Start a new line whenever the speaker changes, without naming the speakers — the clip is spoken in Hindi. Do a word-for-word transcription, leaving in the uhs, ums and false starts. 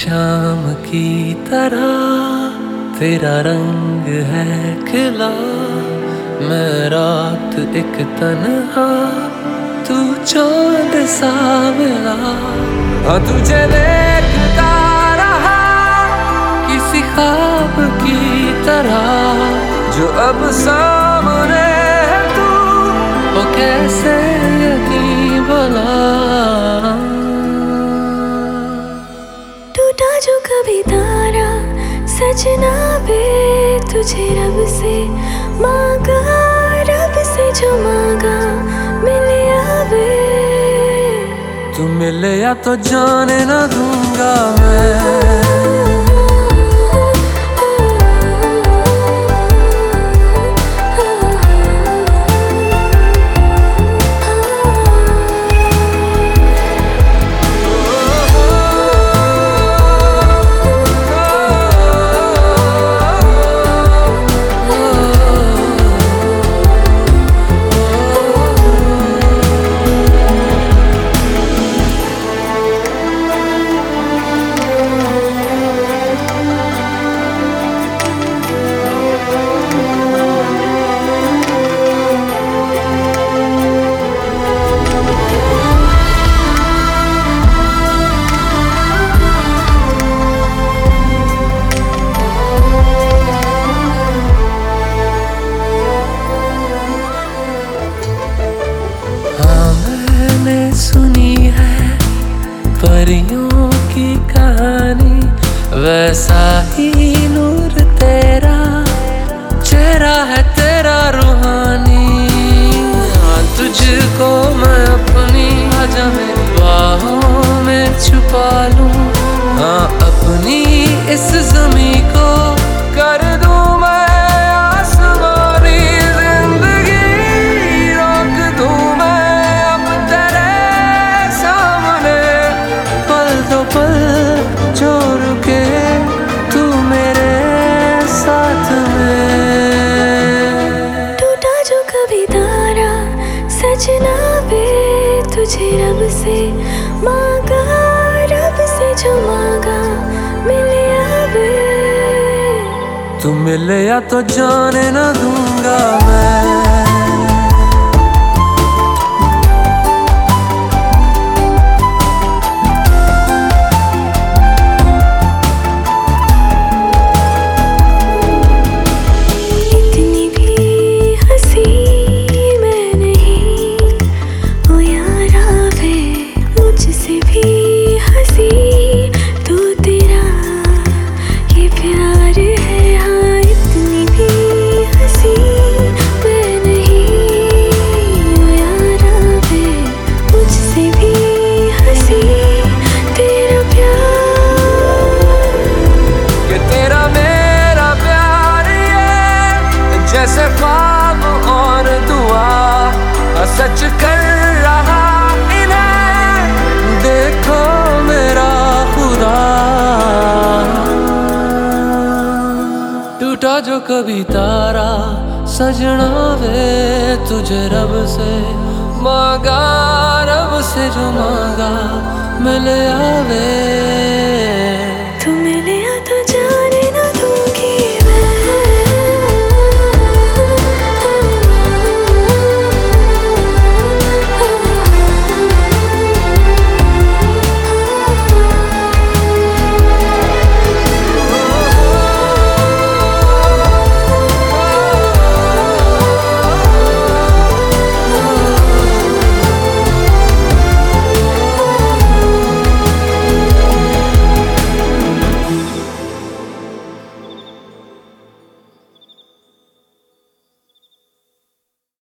शाम की तरह तेरा रंग है खिला, मैं रात एक तन्हा, तू चांद सा मिला। हाँ तुझे देखता रहा किसी ख्वाब की तरह, जो अब सामने है तू, वो कैसे यकीन भला।
टूटा जो कभी तारा सजना वे, तुझे रब से मांगा, रब से जो मांगा मिले आवे।
तू मिले या तो जाने ना दूंगा मैं। सुनी है परियों की कहानी, वैसा ही नूर तेरा, चेहरा है तेरा रूहानी। हाँ तुझको मैं अपनी आजा मेरी बाहों में छुपा लूं, हाँ अपनी इस ज़मीं को कर दूं मैं आसमानी। जिंदगी रोक दूं मैं अब तेरे सामने, पल दो पल जो रुके तू मेरे साथ में।
टूटा जो कभी तारा सजना वे, तुझे रब से मांगा, रब से जो मांगा मिले आवे।
तू मिले या तो जाने ना दूंगा मैं। जैसे ख्वाब और दुआ सच कर रहा इन्हें, देखो मेरा खुदा। टूटा जो कभी तारा सजना वे, तुझे रब से मांगा, रब से जो मांगा मिले आवे।